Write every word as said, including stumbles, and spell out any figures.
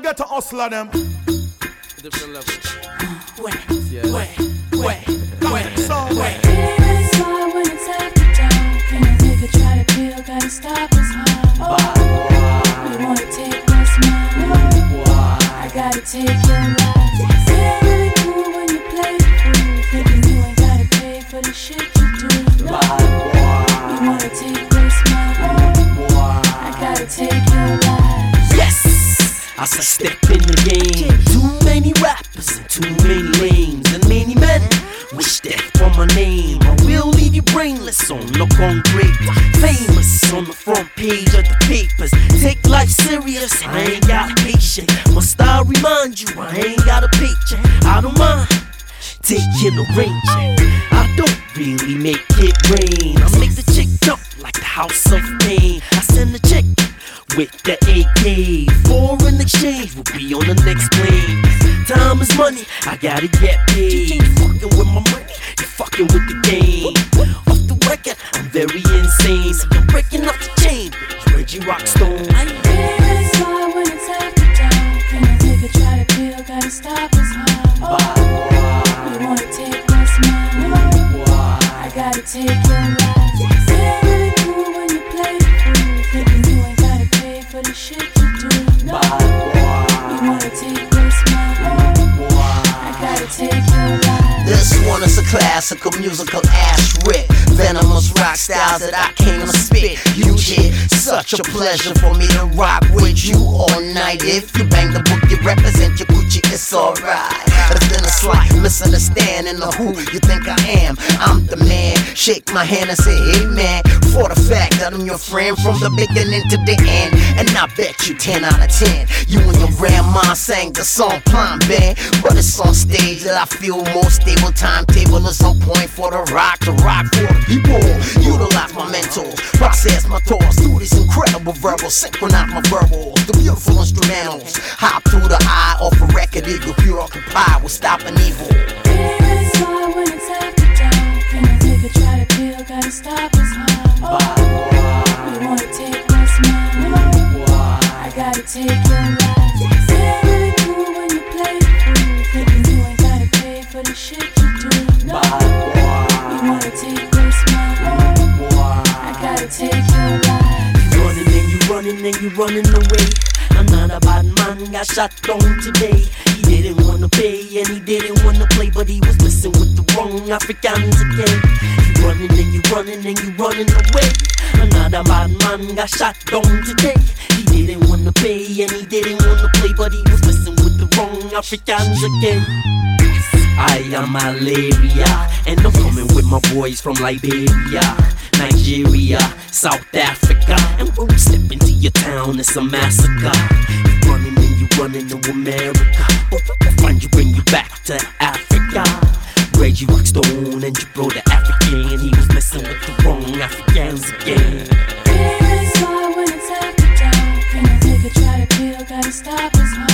get to hustler them. Different levels. Wait, Yeah. wait, wait, wait, So wait. It's hard when it's after dark, and a nigga try to build, gotta stop his heart. Oh, you wanna take what's mine? I gotta take your life. It's really cool when you play the fool, thinking you ain't gotta pay for the shit you do. No, you wanna take what's mine? I gotta take your life. Yes, I said step in the game. Too many rappers and too many lanes, and many men wish death for my name. I will leave you brainless on the concrete, famous on the front page of the papers. Take life serious, I ain't got patience. My style remind you I ain't got a paycheck. I don't mind taking the range. I don't really make it rain. I make the chick jump like the House of Pain. I send the chick with the A K. Foreign exchange will be on the next plane. Time is money, I gotta get paid. You fucking with my money, you fucking with the game. Off the record, I'm very insane. So I'm breaking off the chain, Reggie Rockstone. It's hard when it's after dark, and a nigga try to build, gotta stop his heart. Oh, you wanna take what's mine? I gotta take your life. It's really cool when you play the fool, thinking you ain't gotta pay for the shit you do. No, you wanna take what's mine? I gotta take your life. This one is a classical musical ass rip. Venomous rock styles that I came to spit. You kid, such a pleasure for me to rock with you all night. If you bang the book, you represent your Gucci, it's alright. There's been a slight misunderstanding of who you think I am. I'm the man. Shake my hand and say, hey man, for the fact that I'm your friend from the beginning to the end. And I bet you ten out of ten. You and your grandma sang the song Plan B, but it's on stage that I feel more stable. Timetable is on point for the rock, the rock for the people. Utilize my mentals, process my thoughts through these incredible verbals, synchronize my verbals, the beautiful instrumentals. Hop through the eye off a record eagle, preoccupied with stopping evil. It's hard when it's after dark, and a nigga try to build, gotta stop his heart. Oh, you wanna take what's mine? I gotta take your life. It's really cool when you play the fool, thinking you ain't gotta pay for the shit you do. No, you wanna take what's mine? I gotta take your life. You running and you running and you running away. Another bad man got shot down today. He didn't wanna pay and he didn't wanna play, but he was messing with the wrong Africans again. You running and you running and you running away. Another bad man got shot down today. He didn't wanna pay and he didn't wanna play, but he was messing with the wrong Africans again. I am malaria, and I'm coming with my boys from Liberia, Nigeria, South Africa. And when we step into your town, it's a massacre. You running and you running to America, but we'll find you, bring you back to Africa. Reggie Rockstone and your brother African, he was messing with the wrong Africans again. It's hard when it's after dark, and a nigga try to build, gotta stop his heart.